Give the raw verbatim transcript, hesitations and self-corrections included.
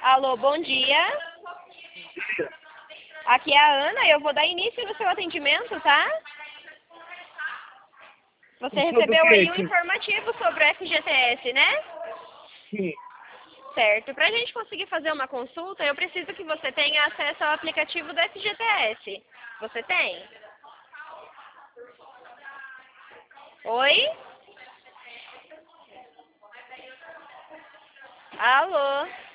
Alô, bom dia. Aqui é a Ana e eu vou dar início no seu atendimento, tá? Você Sobre recebeu o aí quê? um informativo sobre o F G T S, né? Sim. Certo. Para a gente conseguir fazer uma consulta, eu preciso que você tenha acesso ao aplicativo do F G T S. Você tem? Oi? Alô?